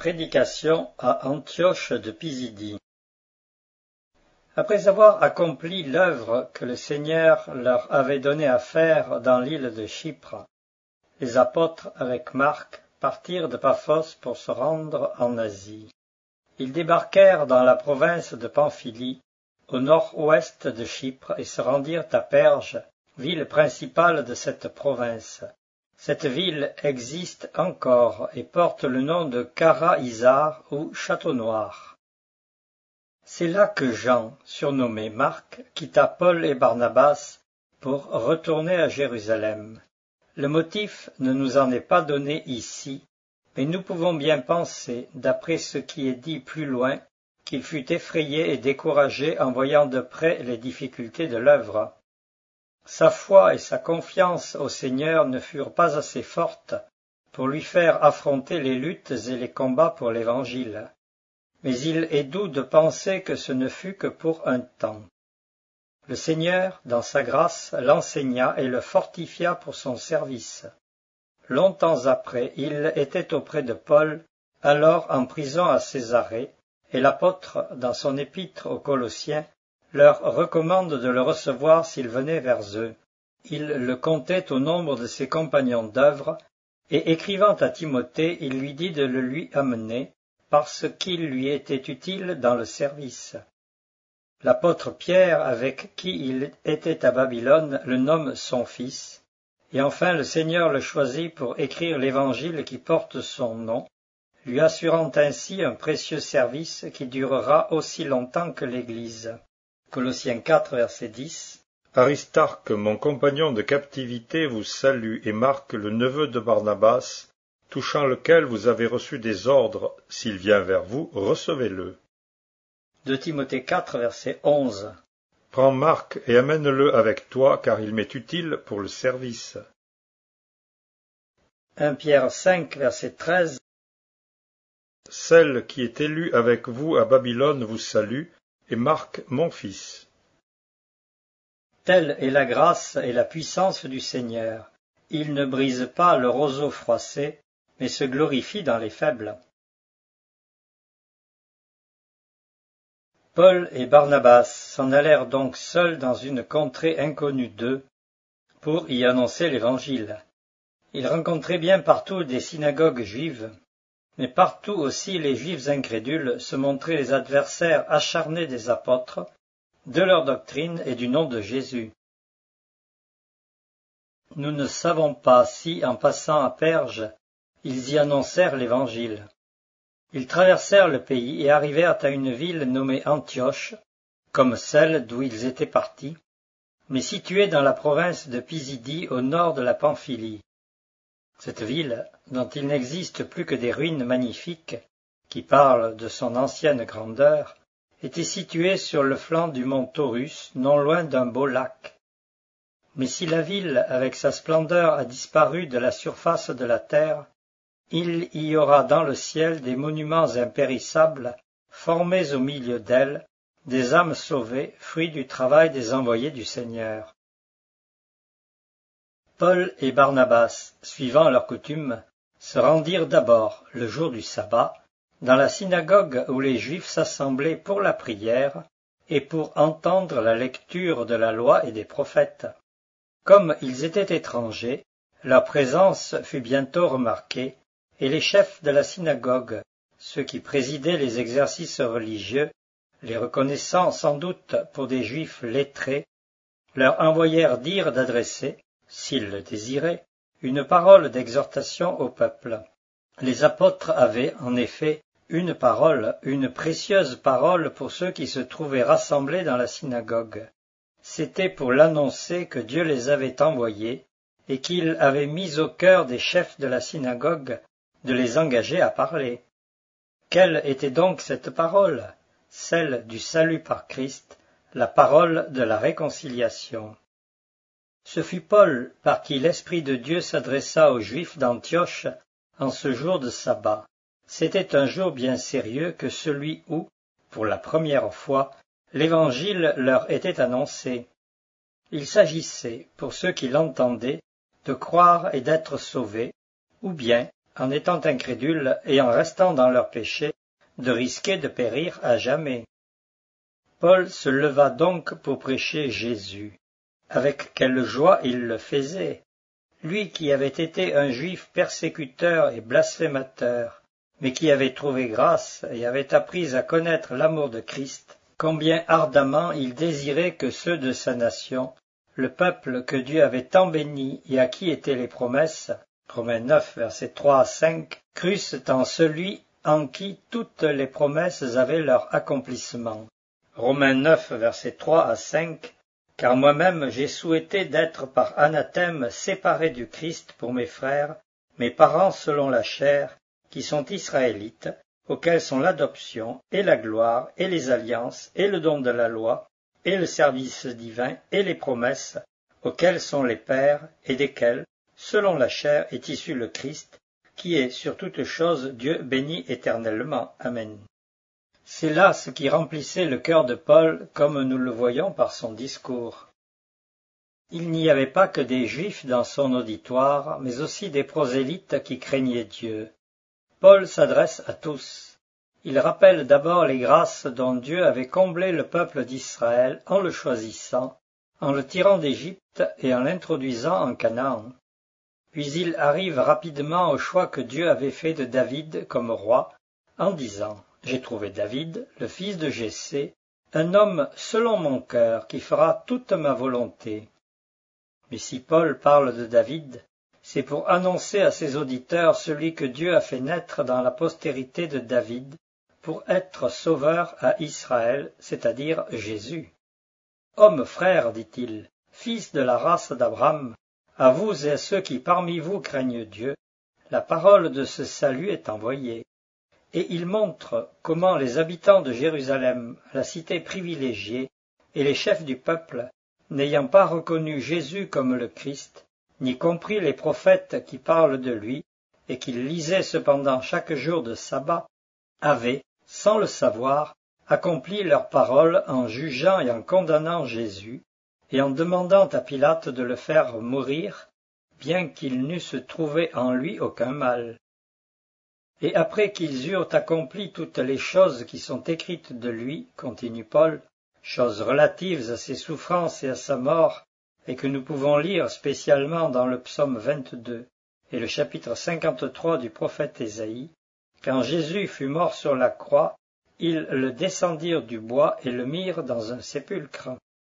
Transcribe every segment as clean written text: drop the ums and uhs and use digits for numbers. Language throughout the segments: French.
Prédication à Antioche de Pisidie. Après avoir accompli l'œuvre que le Seigneur leur avait donné à faire dans l'île de Chypre, les apôtres avec Marc partirent de Paphos pour se rendre en Asie. Ils débarquèrent dans la province de Pamphylie, au nord-ouest de Chypre, et se rendirent à Perge, ville principale de cette province. Cette ville existe encore et porte le nom de Kara-Isar ou Château Noir. C'est là que Jean, surnommé Marc, quitta Paul et Barnabas pour retourner à Jérusalem. Le motif ne nous en est pas donné ici, mais nous pouvons bien penser, d'après ce qui est dit plus loin, qu'il fut effrayé et découragé en voyant de près les difficultés de l'œuvre. Sa foi et sa confiance au Seigneur ne furent pas assez fortes pour lui faire affronter les luttes et les combats pour l'Évangile. Mais il est doux de penser que ce ne fut que pour un temps. Le Seigneur, dans sa grâce, l'enseigna et le fortifia pour son service. Longtemps après, il était auprès de Paul, alors en prison à Césarée, et l'apôtre, dans son épître aux Colossiens, leur recommande de le recevoir s'il venait vers eux. Il le comptait au nombre de ses compagnons d'œuvre, et écrivant à Timothée, il lui dit de le lui amener, parce qu'il lui était utile dans le service. L'apôtre Pierre, avec qui il était à Babylone, le nomme son fils, et enfin le Seigneur le choisit pour écrire l'Évangile qui porte son nom, lui assurant ainsi un précieux service qui durera aussi longtemps que l'Église. Colossiens 4, verset 10. Aristarque, mon compagnon de captivité, vous salue, et Marc, le neveu de Barnabas, touchant lequel vous avez reçu des ordres, s'il vient vers vous, recevez-le. 2 Timothée 4, verset 11. Prends Marc et amène-le avec toi, car il m'est utile pour le service. 1 Pierre 5, verset 13. Celle qui est élue avec vous à Babylone vous salue, et Marc, mon fils. Telle est la grâce et la puissance du Seigneur. Il ne brise pas le roseau froissé, mais se glorifie dans les faibles. Paul et Barnabas s'en allèrent donc seuls dans une contrée inconnue d'eux, pour y annoncer l'Évangile. Ils rencontraient bien partout des synagogues juives, mais partout aussi les Juifs incrédules se montraient les adversaires acharnés des apôtres, de leur doctrine et du nom de Jésus. Nous ne savons pas si, en passant à Perge, ils y annoncèrent l'Évangile. Ils traversèrent le pays et arrivèrent à une ville nommée Antioche, comme celle d'où ils étaient partis, mais située dans la province de Pisidie au nord de la Pamphylie. Cette ville, dont il n'existe plus que des ruines magnifiques, qui parlent de son ancienne grandeur, était située sur le flanc du mont Taurus, non loin d'un beau lac. Mais si la ville, avec sa splendeur, a disparu de la surface de la terre, il y aura dans le ciel des monuments impérissables, formés au milieu d'elle, des âmes sauvées, fruits du travail des envoyés du Seigneur. Paul et Barnabas, suivant leur coutume, se rendirent d'abord, le jour du sabbat, dans la synagogue où les Juifs s'assemblaient pour la prière et pour entendre la lecture de la loi et des prophètes. Comme ils étaient étrangers, leur présence fut bientôt remarquée, et les chefs de la synagogue, ceux qui présidaient les exercices religieux, les reconnaissant sans doute pour des Juifs lettrés, leur envoyèrent dire d'adresser, s'ils le désiraient, une parole d'exhortation au peuple. Les apôtres avaient, en effet, une parole, une précieuse parole pour ceux qui se trouvaient rassemblés dans la synagogue. C'était pour l'annoncer que Dieu les avait envoyés et qu'il avait mis au cœur des chefs de la synagogue de les engager à parler. Quelle était donc cette parole? Celle du salut par Christ, la parole de la réconciliation. Ce fut Paul par qui l'Esprit de Dieu s'adressa aux Juifs d'Antioche en ce jour de sabbat. C'était un jour bien sérieux que celui où, pour la première fois, l'Évangile leur était annoncé. Il s'agissait, pour ceux qui l'entendaient, de croire et d'être sauvés, ou bien, en étant incrédules et en restant dans leurs péchés, de risquer de périr à jamais. Paul se leva donc pour prêcher Jésus. Avec quelle joie il le faisait, lui qui avait été un juif persécuteur et blasphémateur, mais qui avait trouvé grâce et avait appris à connaître l'amour de Christ, combien ardemment il désirait que ceux de sa nation, le peuple que Dieu avait tant béni et à qui étaient les promesses, Romains 9, versets 3 à 5, crussent en celui en qui toutes les promesses avaient leur accomplissement. Romains 9, versets 3 à 5, car moi-même j'ai souhaité d'être par anathème séparé du Christ pour mes frères, mes parents selon la chair, qui sont israélites, auxquels sont l'adoption, et la gloire, et les alliances, et le don de la loi, et le service divin, et les promesses, auxquels sont les pères, et desquels, selon la chair, est issu le Christ, qui est sur toutes choses Dieu béni éternellement. Amen. C'est là ce qui remplissait le cœur de Paul, comme nous le voyons par son discours. Il n'y avait pas que des Juifs dans son auditoire, mais aussi des prosélytes qui craignaient Dieu. Paul s'adresse à tous. Il rappelle d'abord les grâces dont Dieu avait comblé le peuple d'Israël en le choisissant, en le tirant d'Égypte et en l'introduisant en Canaan. Puis il arrive rapidement au choix que Dieu avait fait de David comme roi, en disant « J'ai trouvé David, le fils de Jessé, un homme selon mon cœur qui fera toute ma volonté. » Mais si Paul parle de David, c'est pour annoncer à ses auditeurs celui que Dieu a fait naître dans la postérité de David, pour être sauveur à Israël, c'est-à-dire Jésus. « Homme frère, dit-il, fils de la race d'Abraham, à vous et à ceux qui parmi vous craignent Dieu, la parole de ce salut est envoyée. » Et il montre comment les habitants de Jérusalem, la cité privilégiée, et les chefs du peuple, n'ayant pas reconnu Jésus comme le Christ, ni compris les prophètes qui parlent de lui, et qu'ils lisaient cependant chaque jour de sabbat, avaient, sans le savoir, accompli leurs paroles en jugeant et en condamnant Jésus, et en demandant à Pilate de le faire mourir, bien qu'il n'eusse trouvé en lui aucun mal. Et après qu'ils eurent accompli toutes les choses qui sont écrites de lui, continue Paul, choses relatives à ses souffrances et à sa mort, et que nous pouvons lire spécialement dans le psaume 22 et le chapitre 53 du prophète Ésaïe, quand Jésus fut mort sur la croix, ils le descendirent du bois et le mirent dans un sépulcre.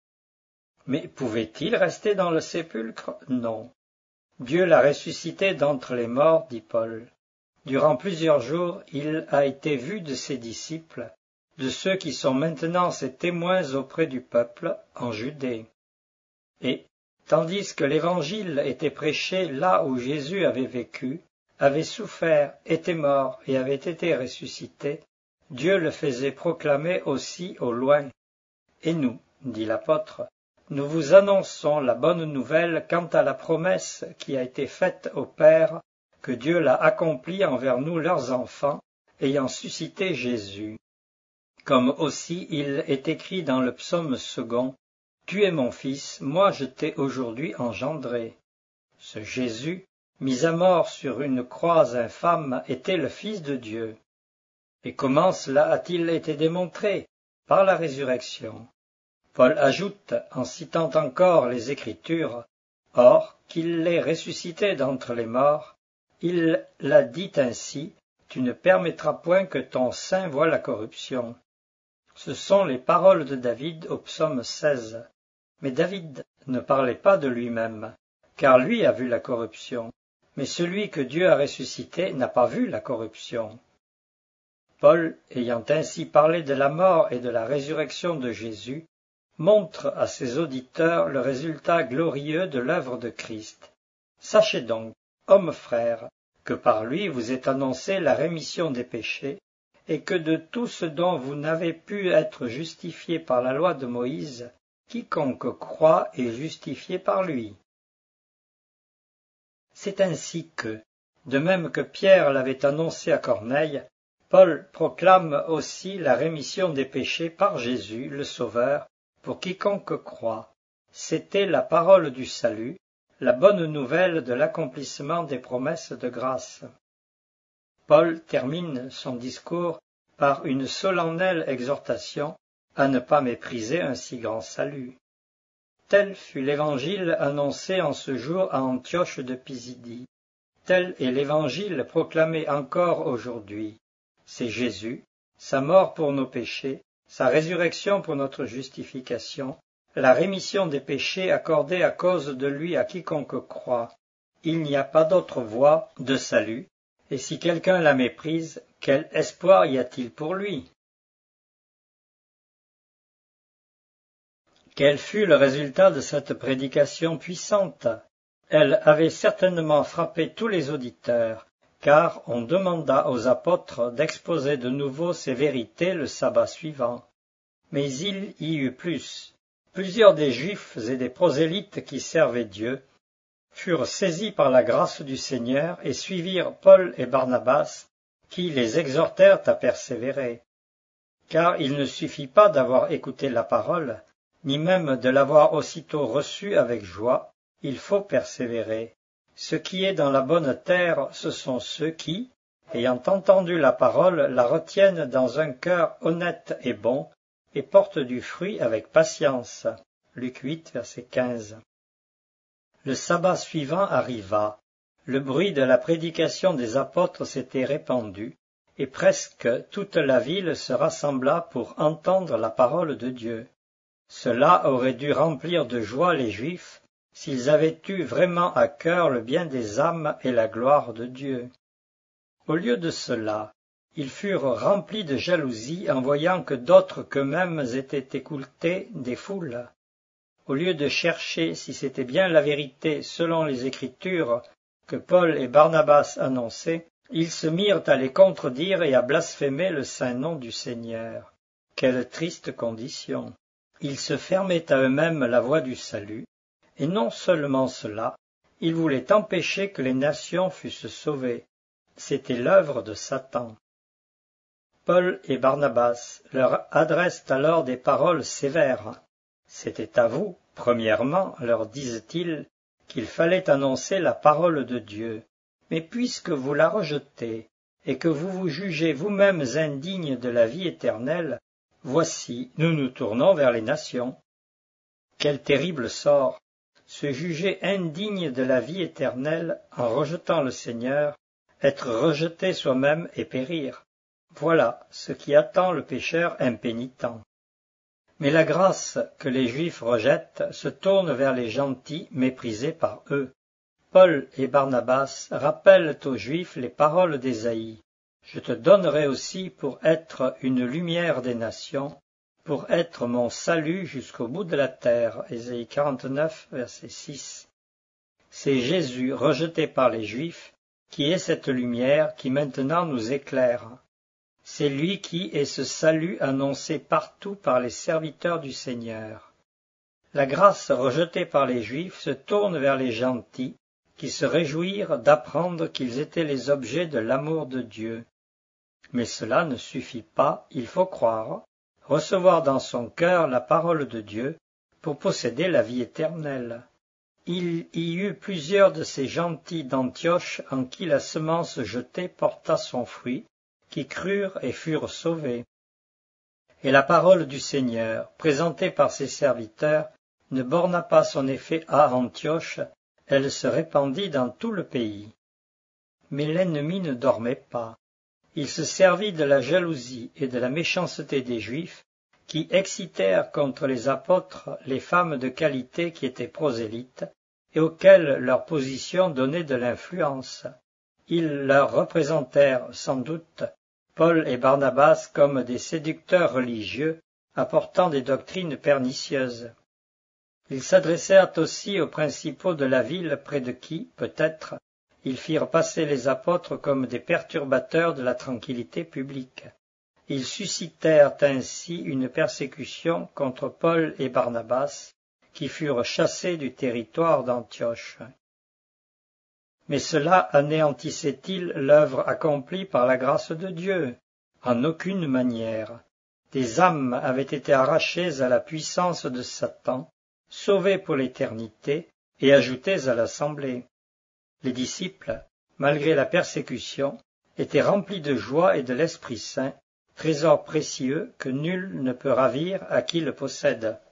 Mais pouvait-il rester dans le sépulcre? Non. Dieu l'a ressuscité d'entre les morts, dit Paul. Durant plusieurs jours, il a été vu de ses disciples, de ceux qui sont maintenant ses témoins auprès du peuple, en Judée. Et, tandis que l'Évangile était prêché là où Jésus avait vécu, avait souffert, était mort et avait été ressuscité, Dieu le faisait proclamer aussi au loin. Et nous, dit l'apôtre, nous vous annonçons la bonne nouvelle quant à la promesse qui a été faite aux pères, que Dieu l'a accomplie envers nous leurs enfants, ayant suscité Jésus. Comme aussi il est écrit dans le psaume 2, « Tu es mon fils, moi je t'ai aujourd'hui engendré. » Ce Jésus, mis à mort sur une croix infâme, était le Fils de Dieu. Et comment cela a-t-il été démontré? Par la résurrection. Paul ajoute, en citant encore les Écritures, « Or, qu'il l'ait ressuscité d'entre les morts, il l'a dit ainsi, tu ne permettras point que ton sein voie la corruption. » Ce sont les paroles de David au psaume 16. Mais David ne parlait pas de lui-même, car lui a vu la corruption, mais celui que Dieu a ressuscité n'a pas vu la corruption. Paul, ayant ainsi parlé de la mort et de la résurrection de Jésus, montre à ses auditeurs le résultat glorieux de l'œuvre de Christ. Sachez donc, hommes frères, que par lui vous est annoncée la rémission des péchés, et que de tout ce dont vous n'avez pu être justifiés par la loi de Moïse, quiconque croit est justifié par lui. C'est ainsi que, de même que Pierre l'avait annoncé à Corneille, Paul proclame aussi la rémission des péchés par Jésus, le Sauveur, pour quiconque croit. C'était la parole du salut, la bonne nouvelle de l'accomplissement des promesses de grâce. Paul termine son discours par une solennelle exhortation à ne pas mépriser un si grand salut. Tel fut l'évangile annoncé en ce jour à Antioche de Pisidie. Tel est l'évangile proclamé encore aujourd'hui. C'est Jésus, sa mort pour nos péchés, sa résurrection pour notre justification, la rémission des péchés accordée à cause de lui à quiconque croit. Il n'y a pas d'autre voie de salut, et si quelqu'un la méprise, quel espoir y a-t-il pour lui? Quel fut le résultat de cette prédication puissante? Elle avait certainement frappé tous les auditeurs, car on demanda aux apôtres d'exposer de nouveau ces vérités le sabbat suivant. Mais il y eut plus. Plusieurs des Juifs et des prosélytes qui servaient Dieu furent saisis par la grâce du Seigneur et suivirent Paul et Barnabas, qui les exhortèrent à persévérer. Car il ne suffit pas d'avoir écouté la parole, ni même de l'avoir aussitôt reçue avec joie, il faut persévérer. Ce qui est dans la bonne terre, ce sont ceux qui, ayant entendu la parole, la retiennent dans un cœur honnête et bon, et portent du fruit avec patience. Luc 8, verset 15. Le sabbat suivant arriva. Le bruit de la prédication des apôtres s'était répandu, et presque toute la ville se rassembla pour entendre la parole de Dieu. Cela aurait dû remplir de joie les Juifs, s'ils avaient eu vraiment à cœur le bien des âmes et la gloire de Dieu. Au lieu de cela, ils furent remplis de jalousie en voyant que d'autres qu'eux-mêmes étaient écoutés des foules. Au lieu de chercher si c'était bien la vérité selon les Écritures que Paul et Barnabas annonçaient, ils se mirent à les contredire et à blasphémer le saint nom du Seigneur. Quelle triste condition! Ils se fermaient à eux-mêmes la voie du salut, et non seulement cela, ils voulaient empêcher que les nations fussent sauvées. C'était l'œuvre de Satan. Paul et Barnabas leur adressent alors des paroles sévères. C'était à vous, premièrement, leur disent-ils, qu'il fallait annoncer la parole de Dieu. Mais puisque vous la rejetez, et que vous vous jugez vous-mêmes indignes de la vie éternelle, voici, nous nous tournons vers les nations. Quel terrible sort! Se juger indigne de la vie éternelle en rejetant le Seigneur, être rejeté soi-même et périr. Voilà ce qui attend le pécheur impénitent. Mais la grâce que les Juifs rejettent se tourne vers les gentils méprisés par eux. Paul et Barnabas rappellent aux Juifs les paroles d'Ésaïe. « Je te donnerai aussi pour être une lumière des nations, pour être mon salut jusqu'au bout de la terre. » Ésaïe 49, verset 6. C'est Jésus, rejeté par les Juifs, qui est cette lumière qui maintenant nous éclaire. C'est lui qui est ce salut annoncé partout par les serviteurs du Seigneur. La grâce rejetée par les Juifs se tourne vers les gentils, qui se réjouirent d'apprendre qu'ils étaient les objets de l'amour de Dieu. Mais cela ne suffit pas, il faut croire, recevoir dans son cœur la parole de Dieu pour posséder la vie éternelle. Il y eut plusieurs de ces gentils d'Antioche en qui la semence jetée porta son fruit, qui crurent et furent sauvés. Et la parole du Seigneur, présentée par ses serviteurs, ne borna pas son effet à Antioche, elle se répandit dans tout le pays. Mais l'ennemi ne dormait pas. Il se servit de la jalousie et de la méchanceté des Juifs, qui excitèrent contre les apôtres les femmes de qualité qui étaient prosélytes, et auxquelles leur position donnait de l'influence. Ils leur représentèrent sans doute Paul et Barnabas comme des séducteurs religieux, apportant des doctrines pernicieuses. Ils s'adressèrent aussi aux principaux de la ville près de qui, peut-être, ils firent passer les apôtres comme des perturbateurs de la tranquillité publique. Ils suscitèrent ainsi une persécution contre Paul et Barnabas, qui furent chassés du territoire d'Antioche. Mais cela anéantissait-il l'œuvre accomplie par la grâce de Dieu? En aucune manière. Des âmes avaient été arrachées à la puissance de Satan, sauvées pour l'éternité et ajoutées à l'assemblée. Les disciples, malgré la persécution, était rempli de joie et de l'Esprit Saint, trésor précieux que nul ne peut ravir à qui le possède.